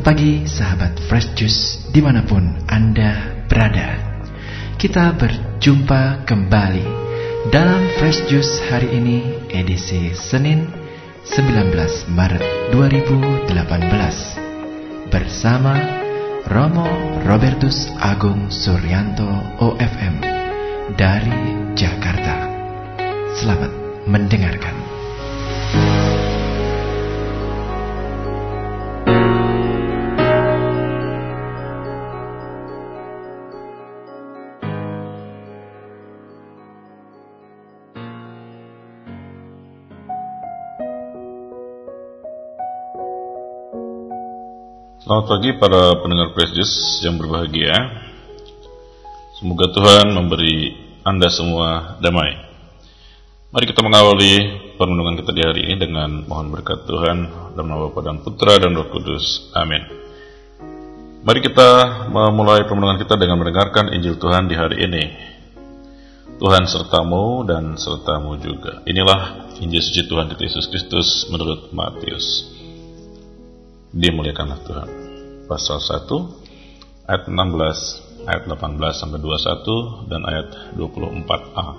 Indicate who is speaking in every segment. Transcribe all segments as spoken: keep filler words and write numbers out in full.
Speaker 1: Selamat pagi sahabat Fresh Juice dimanapun Anda berada. Kita berjumpa kembali dalam Fresh Juice hari ini edisi Senin sembilan belas Maret dua ribu delapan belas bersama Romo Robertus Agung Suryanto O F M dari Jakarta. Selamat mendengarkan.
Speaker 2: Selamat pagi para pendengar Fresh Juice yang berbahagia. Semoga Tuhan memberi Anda semua damai. Mari kita mengawali perenungan kita di hari ini dengan mohon berkat Tuhan dalam nama Bapa dan Putra dan Roh Kudus. Amin. Mari kita memulai perenungan kita dengan mendengarkan Injil Tuhan di hari ini. Tuhan sertamu dan sertamu juga. Inilah Injil suci Tuhan kita Yesus Kristus menurut Matius. Dimuliakanlah Tuhan. Pasal satu ayat enam belas, ayat delapan belas sampai dua puluh satu dan ayat dua puluh empat a.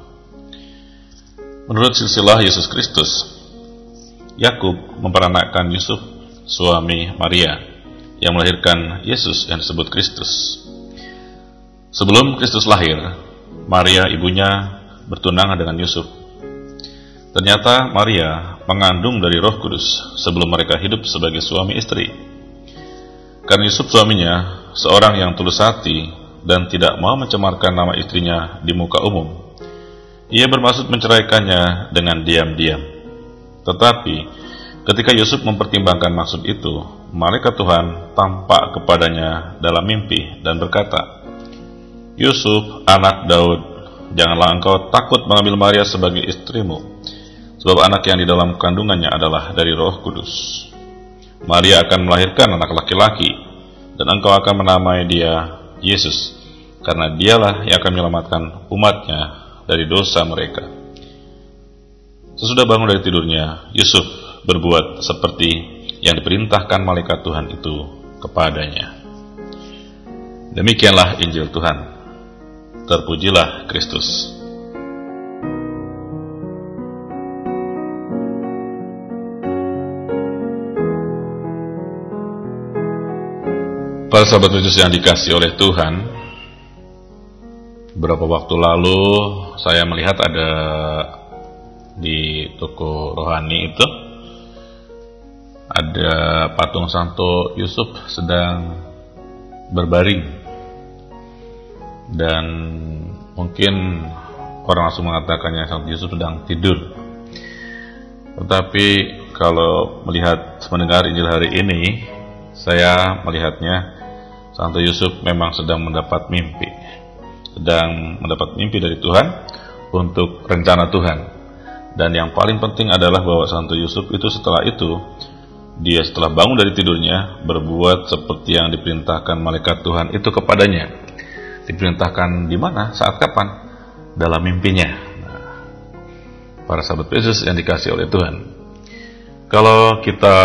Speaker 2: Menurut silsilah Yesus Kristus, Yakub memperanakkan Yusuf, suami Maria, yang melahirkan Yesus yang disebut Kristus. Sebelum Kristus lahir, Maria ibunya bertunangan dengan Yusuf. Ternyata Maria mengandung dari Roh Kudus sebelum mereka hidup sebagai suami istri. Karena Yusuf suaminya seorang yang tulus hati dan tidak mau mencemarkan nama istrinya di muka umum, ia bermaksud menceraikannya dengan diam-diam. Tetapi ketika Yusuf mempertimbangkan maksud itu, malaikat Tuhan tampak kepadanya dalam mimpi dan berkata, "Yusuf, anak Daud, janganlah engkau takut mengambil Maria sebagai istrimu, sebab anak yang di dalam kandungannya adalah dari Roh Kudus. Maria akan melahirkan anak laki-laki, dan engkau akan menamai dia Yesus, karena dialah yang akan menyelamatkan umatnya dari dosa mereka." Sesudah bangun dari tidurnya, Yusuf berbuat seperti yang diperintahkan malaikat Tuhan itu kepadanya. Demikianlah Injil Tuhan. Terpujilah Kristus. Para sahabat Yesus yang dikasihi oleh Tuhan, beberapa waktu lalu saya melihat ada di toko rohani itu ada patung Santo Yusuf sedang berbaring, dan mungkin orang langsung mengatakannya Santo Yusuf sedang tidur. Tetapi kalau melihat mendengar Injil hari ini, saya melihatnya Santo Yusuf memang sedang mendapat mimpi, sedang mendapat mimpi dari Tuhan untuk rencana Tuhan. Dan yang paling penting adalah bahwa Santo Yusuf itu setelah itu, dia setelah bangun dari tidurnya, berbuat seperti yang diperintahkan malaikat Tuhan itu kepadanya. Diperintahkan di mana? Saat kapan? Dalam mimpinya. Nah, para sahabat Yesus yang dikasihi oleh Tuhan, kalau kita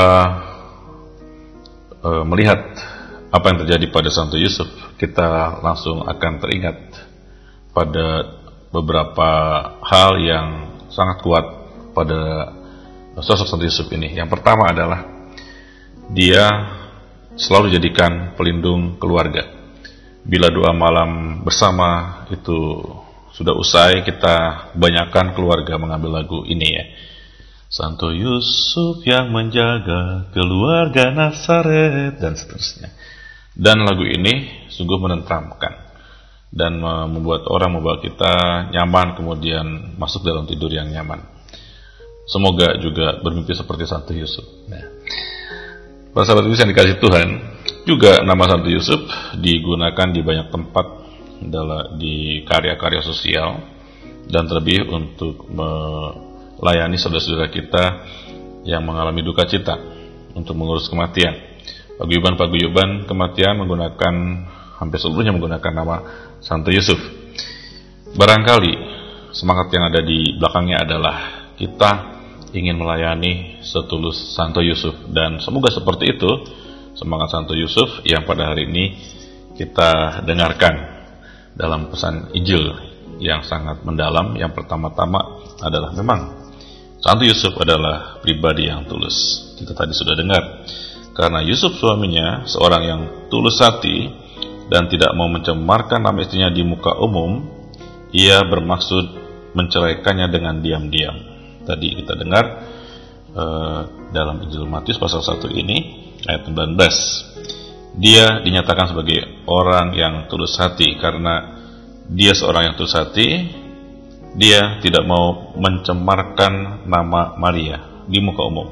Speaker 2: e, melihat apa yang terjadi pada Santo Yusuf, kita langsung akan teringat pada beberapa hal yang sangat kuat pada sosok Santo Yusuf ini. Yang pertama adalah dia selalu dijadikan pelindung keluarga. Bila doa malam bersama itu sudah usai, kita kebanyakan keluarga mengambil lagu ini ya. Santo Yusuf yang menjaga keluarga Nazaret, dan seterusnya. Dan lagu ini sungguh menenteramkan dan membuat orang, membawa kita nyaman, kemudian masuk dalam tidur yang nyaman. Semoga juga bermimpi seperti Santo Yusuf. Nah, para sahabat Yesus yang dikasihi Tuhan, juga nama Santo Yusuf digunakan di banyak tempat dalam di karya-karya sosial, dan terlebih untuk melayani saudara-saudara kita yang mengalami duka cita, untuk mengurus kematian. Paguyuban-paguyuban kematian menggunakan, hampir seluruhnya menggunakan nama Santo Yusuf. Barangkali semangat yang ada di belakangnya adalah kita ingin melayani setulus Santo Yusuf, dan semoga seperti itu semangat Santo Yusuf yang pada hari ini kita dengarkan dalam pesan Injil yang sangat mendalam. Yang pertama-tama adalah memang Santo Yusuf adalah pribadi yang tulus. Kita tadi sudah dengar, karena Yusuf suaminya seorang yang tulus hati dan tidak mau mencemarkan nama istrinya di muka umum, ia bermaksud menceraikannya dengan diam-diam. Tadi kita dengar uh, dalam Injil Matius pasal satu ini ayat sembilan belas. Dia dinyatakan sebagai orang yang tulus hati karena dia seorang yang tulus hati. Dia tidak mau mencemarkan nama Maria di muka umum.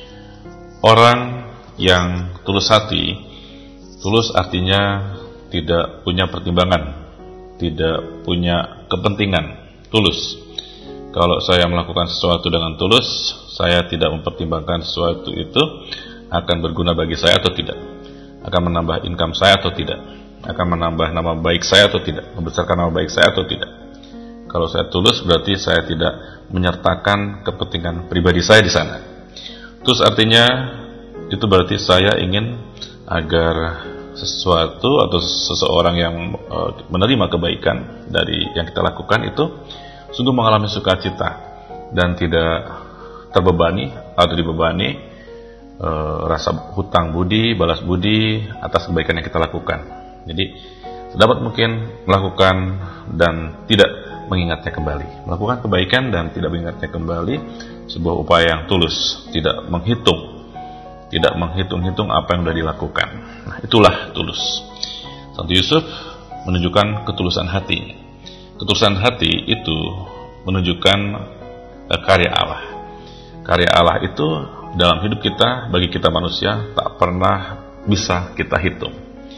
Speaker 2: Orang yang tulus hati, tulus artinya tidak punya pertimbangan, tidak punya kepentingan, tulus. Kalau saya melakukan sesuatu dengan tulus, saya tidak mempertimbangkan sesuatu itu akan berguna bagi saya atau tidak, akan menambah income saya atau tidak, akan menambah nama baik saya atau tidak, membesarkan nama baik saya atau tidak. Kalau saya tulus berarti saya tidak menyertakan kepentingan pribadi saya di sana. Tulus artinya itu berarti saya ingin agar sesuatu atau seseorang yang menerima kebaikan dari yang kita lakukan itu sungguh mengalami sukacita dan tidak terbebani atau dibebani e, rasa hutang budi, balas budi atas kebaikan yang kita lakukan. Jadi sedapat mungkin melakukan dan tidak mengingatnya kembali, melakukan kebaikan dan tidak mengingatnya kembali, sebuah upaya yang tulus, tidak menghitung, tidak menghitung-hitung apa yang sudah dilakukan. Nah, itulah tulus. Santo Yusuf menunjukkan ketulusan hatinya. Ketulusan hati itu menunjukkan eh, karya Allah. Karya Allah itu dalam hidup kita, bagi kita manusia, tak pernah bisa kita hitung.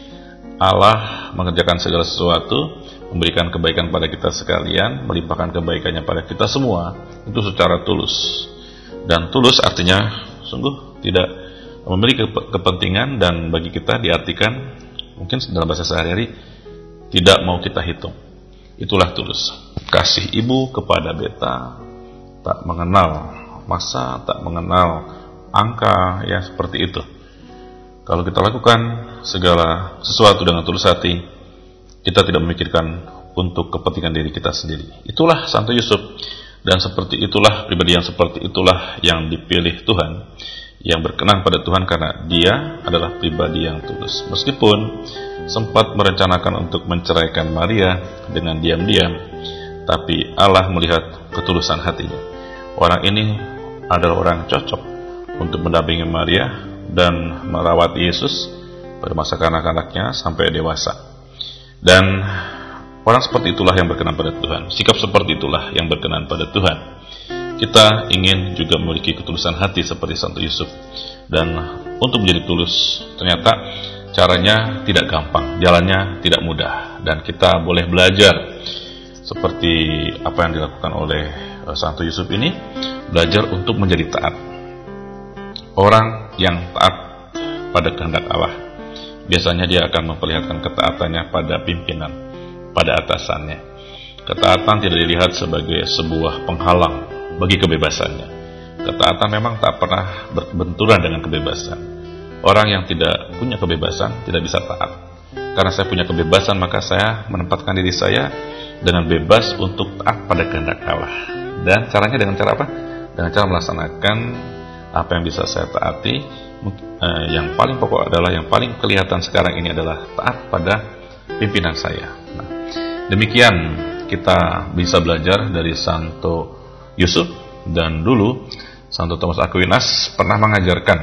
Speaker 2: Allah mengerjakan segala sesuatu, memberikan kebaikan pada kita sekalian, melimpahkan kebaikannya pada kita semua, itu secara tulus. Dan tulus artinya sungguh tidak memiliki kepentingan, dan bagi kita diartikan mungkin dalam bahasa sehari-hari tidak mau kita hitung. Itulah tulus. Kasih ibu kepada beta, tak mengenal masa, tak mengenal angka, ya seperti itu. Kalau kita lakukan segala sesuatu dengan tulus hati, kita tidak memikirkan untuk kepentingan diri kita sendiri. Itulah Santo Yusuf, dan seperti itulah pribadi yang seperti itulah yang dipilih Tuhan, yang berkenan pada Tuhan karena dia adalah pribadi yang tulus. Meskipun sempat merencanakan untuk menceraikan Maria dengan diam-diam, tapi Allah melihat ketulusan hatinya. Orang ini adalah orang cocok untuk mendampingi Maria dan merawat Yesus pada masa kanak-kanaknya sampai dewasa. Dan orang seperti itulah yang berkenan pada Tuhan. Sikap seperti itulah yang berkenan pada Tuhan. Kita ingin juga memiliki ketulusan hati seperti Santo Yusuf. Dan untuk menjadi tulus, ternyata caranya tidak gampang, jalannya tidak mudah. Dan kita boleh belajar seperti apa yang dilakukan oleh Santo Yusuf ini, belajar untuk menjadi taat. Orang yang taat pada kehendak Allah, biasanya dia akan memperlihatkan ketaatannya pada pimpinan, pada atasannya. Ketaatan tidak dilihat sebagai sebuah penghalang bagi kebebasannya. Ketaatan memang tak pernah berbenturan dengan kebebasan. Orang yang tidak punya kebebasan tidak bisa taat. Karena saya punya kebebasan, maka saya menempatkan diri saya dengan bebas untuk taat pada kehendak Allah. Dan caranya dengan cara apa? Dengan cara melaksanakan apa yang bisa saya taati. eh, Yang paling pokok adalah, yang paling kelihatan sekarang ini adalah taat pada pimpinan saya. Nah, demikian kita bisa belajar dari Santo Yusuf. Dan dulu Santo Thomas Aquinas pernah mengajarkan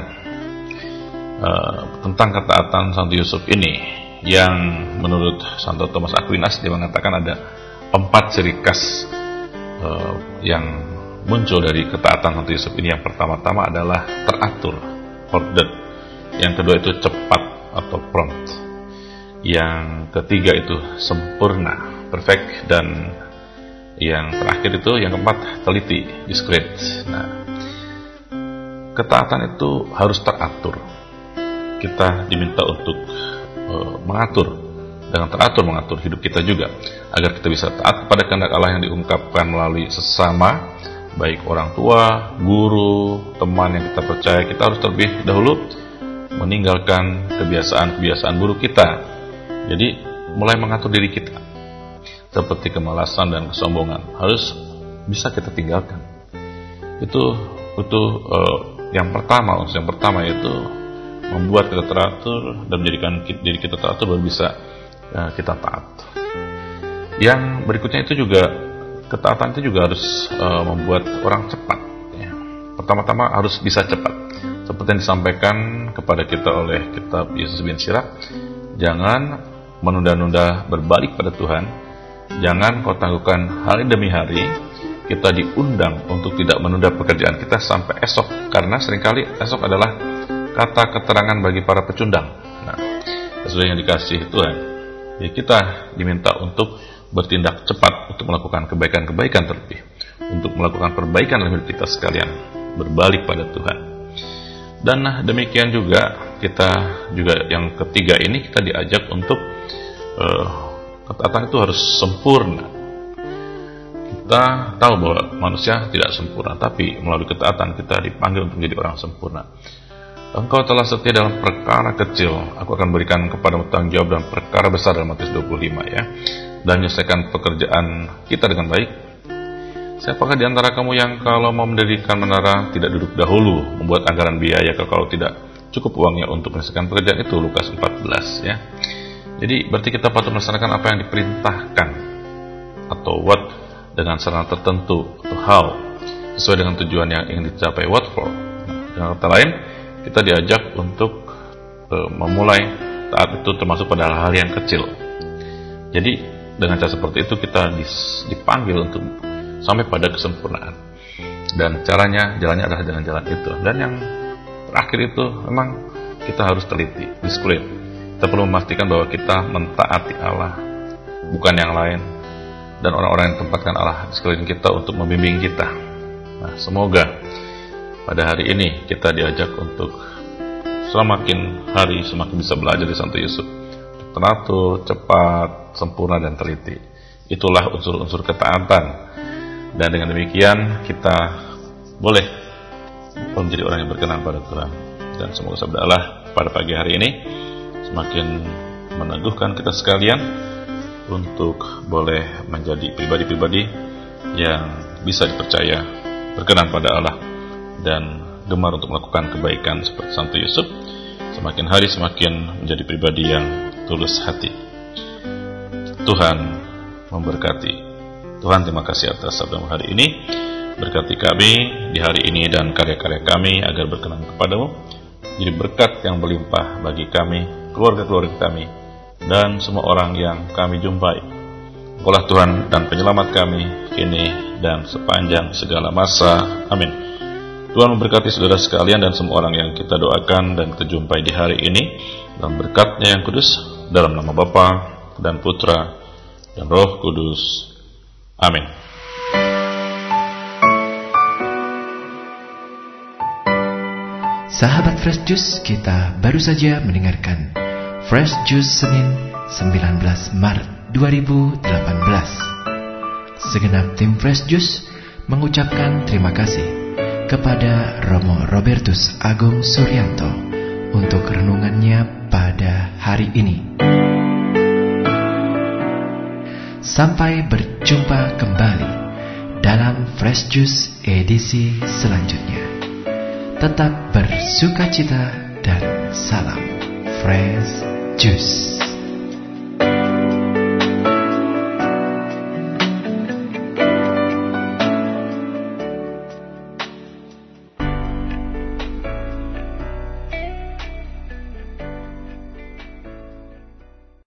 Speaker 2: uh, tentang ketaatan Santo Yusuf ini, yang menurut Santo Thomas Aquinas dia mengatakan ada empat ciri khas uh, yang muncul dari ketaatan Santo Yusuf ini. Yang pertama-tama adalah teratur, ordered. Yang kedua itu cepat atau prompt. Yang ketiga itu sempurna, perfect. Dan yang terakhir itu, yang keempat, teliti, discreet. Nah, ketaatan itu harus teratur. Kita diminta untuk uh, mengatur, dengan teratur mengatur hidup kita juga, agar kita bisa taat kepada kehendak Allah yang diungkapkan melalui sesama, baik orang tua, guru, teman yang kita percaya. Kita harus terlebih dahulu meninggalkan kebiasaan-kebiasaan buruk kita. Jadi mulai mengatur diri kita. Seperti kemalasan dan kesombongan harus bisa kita tinggalkan. Itu itu uh, yang pertama, unsur yang pertama yaitu membuat kita teratur dan menjadikan diri kita teratur baru bisa uh, kita taat. Yang berikutnya itu juga ketaatan itu juga harus uh, membuat orang cepat. Ya. Pertama-tama harus bisa cepat. Seperti yang disampaikan kepada kita oleh kitab Yesus bin Sirach, jangan menunda-nunda berbalik pada Tuhan. Jangan kau tangguhkan hari demi hari. Kita diundang untuk tidak menunda pekerjaan kita sampai esok, karena seringkali esok adalah kata keterangan bagi para pecundang. Nah, sesuai yang dikasih Tuhan, ya kita diminta untuk bertindak cepat untuk melakukan kebaikan-kebaikan terlebih, untuk melakukan perbaikan dalam hidup kita sekalian, berbalik pada Tuhan. Dan nah, demikian juga kita juga yang ketiga ini kita diajak untuk uh, ketaatan itu harus sempurna. Kita tahu bahwa manusia tidak sempurna, tapi melalui ketaatan kita dipanggil untuk menjadi orang sempurna. Engkau telah setia dalam perkara kecil, aku akan berikan kepadamu tanggung jawab dalam perkara besar, dalam Matius dua puluh lima ya. Dan menyelesaikan pekerjaan kita dengan baik. Siapakah di antara kamu yang kalau mau mendirikan menara tidak duduk dahulu membuat anggaran biaya kalau tidak cukup uangnya untuk menyelesaikan pekerjaan itu? Lukas empat belas ya. Jadi berarti kita patut melaksanakan apa yang diperintahkan atau what dengan sarana tertentu atau how sesuai dengan tujuan yang ingin dicapai, what for. Nah, dengan kata lain, kita diajak untuk uh, memulai taat itu termasuk pada hal-hal yang kecil. Jadi dengan cara seperti itu kita dipanggil untuk sampai pada kesempurnaan. Dan caranya, jalannya adalah dengan jalan itu. Dan yang terakhir itu memang kita harus teliti, disiplin. Kita perlu memastikan bahwa kita mentaati Allah, bukan yang lain. Dan orang-orang yang tempatkan Allah di sekeliling kita untuk membimbing kita. Nah, semoga pada hari ini kita diajak untuk semakin hari semakin bisa belajar di Santo Yusuf, teratur, cepat, sempurna dan teliti. Itulah unsur-unsur ketaatan. Dan dengan demikian kita boleh menjadi orang yang berkenan pada Tuhan. Dan semoga sabda Allah pada pagi hari ini semakin meneguhkan kita sekalian untuk boleh menjadi pribadi-pribadi yang bisa dipercaya, berkenan pada Allah, dan gemar untuk melakukan kebaikan seperti Santo Yusuf. Semakin hari semakin menjadi pribadi yang tulus hati. Tuhan memberkati. Tuhan, terima kasih atas sabdamu hari ini. Berkati kami di hari ini dan karya-karya kami agar berkenan kepadamu. Jadi berkat yang berlimpah bagi kami, keluarga-keluarga kami, dan semua orang yang kami jumpai. Engkaulah Tuhan dan penyelamat kami kini dan sepanjang segala masa. Amin. Tuhan memberkati saudara sekalian dan semua orang yang kita doakan dan kita jumpai di hari ini, dalam berkat-Nya yang kudus, dalam nama Bapa dan Putra dan Roh Kudus. Amin.
Speaker 1: Sahabat Fresh Juice, kita baru saja mendengarkan Fresh Juice Senin sembilan belas Maret dua ribu delapan belas. Segenap tim Fresh Juice mengucapkan terima kasih kepada Romo Robertus Agung Suryanto untuk renungannya pada hari ini. Sampai berjumpa kembali dalam Fresh Juice edisi selanjutnya. Tetap bersukacita dan salam Fresh Juice.